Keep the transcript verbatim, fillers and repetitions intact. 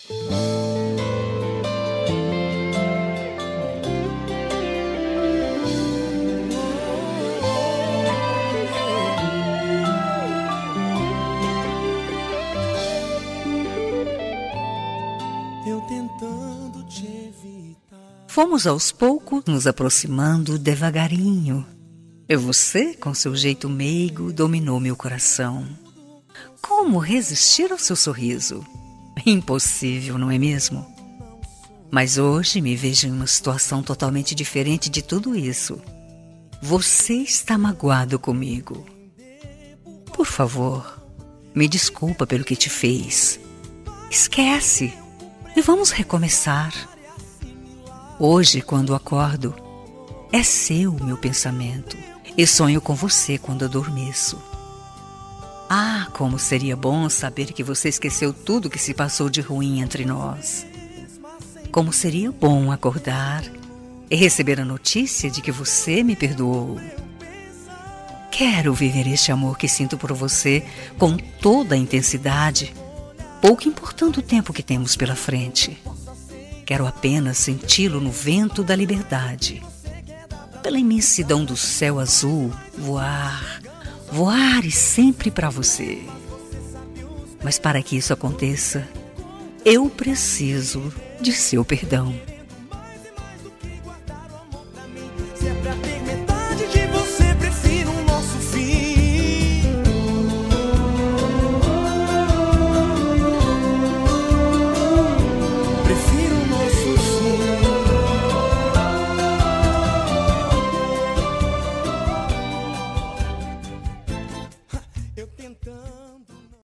Eu tentando te evitar. Fomos aos poucos nos aproximando devagarinho. E você, com seu jeito meigo, dominou meu coração. Como resistir ao seu sorriso? Impossível, não é mesmo? Mas hoje me vejo em uma situação totalmente diferente de tudo isso. Você está magoado comigo. Por favor, me desculpa pelo que te fez. Esquece e vamos recomeçar. Hoje, quando acordo, é seu o meu pensamento e sonho com você quando adormeço. Ah, como seria bom saber que você esqueceu tudo que se passou de ruim entre nós. Como seria bom acordar e receber a notícia de que você me perdoou. Quero viver este amor que sinto por você com toda a intensidade, pouco importando o tempo que temos pela frente. Quero apenas senti-lo no vento da liberdade. Pela imensidão do céu azul, voar, voar e sempre para você. Mas para que isso aconteça, eu preciso de seu perdão.